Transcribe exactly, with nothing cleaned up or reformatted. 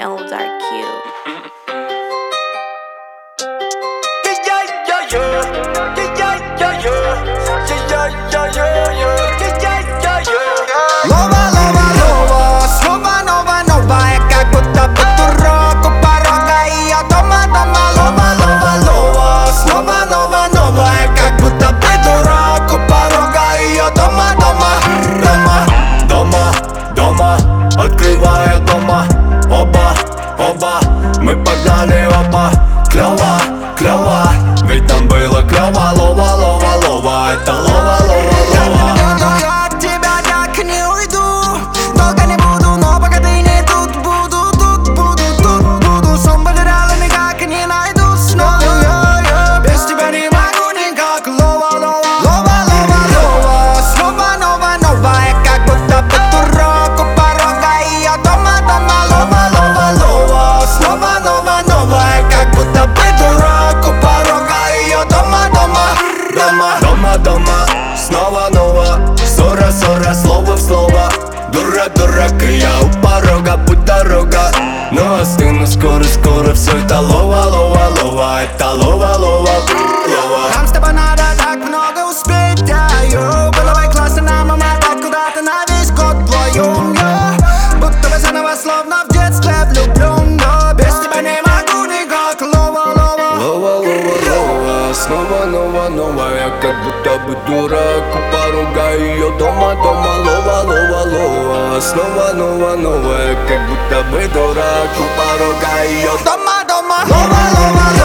Jones are cute. Лова, лова, лова, снова нова, новая, как будто бы дурак у порога ее дома, дома. Лова, лова, лова, снова нова, новая, как будто бы дурак у порога ее дома, дома. Дома, дома, дома, открывая дома. Оба, оба, мы погнали оба. Клёво, клёво, ведь там было клёво. Лова, лова, лова, это лова, лова, лова. Я от тебя так не уйду, долго не буду, но пока ты не тут, буду, тут буду, тут буду. Сон потеряла, никак не найду снова. Без тебя не могу никак. Лова, лова, лова, лова, лова, снова нова, новая, как будто бы дурак у порога ее дома, дома. Лова, лова, лова, снова нова, новая, как будто бы дурак у порога ее дома, дома. Дома, дома, дома, снова нова, ссора, ссора, слово в слово. Дурак, дурак, и я у порога, путь дорога. Но остыну скоро, скоро, все это лова, лова, лова, это лова, лова, лова. Нам с тобой надо так много успеть, да, йо. Было бы классно нам умотать куда-то на весь год вдвоем, йо. Будто бы заново, словно в детстве влюблен, но без тебя не могу никак. Лова, лова, лова, лова, лова, снова нова, новая, как будто бы дурак у порога ее дома, дома. Лова, лова, лова, снова нова, новая, как будто бы дурак у порога ее дома, дома. Лова, лова, лова.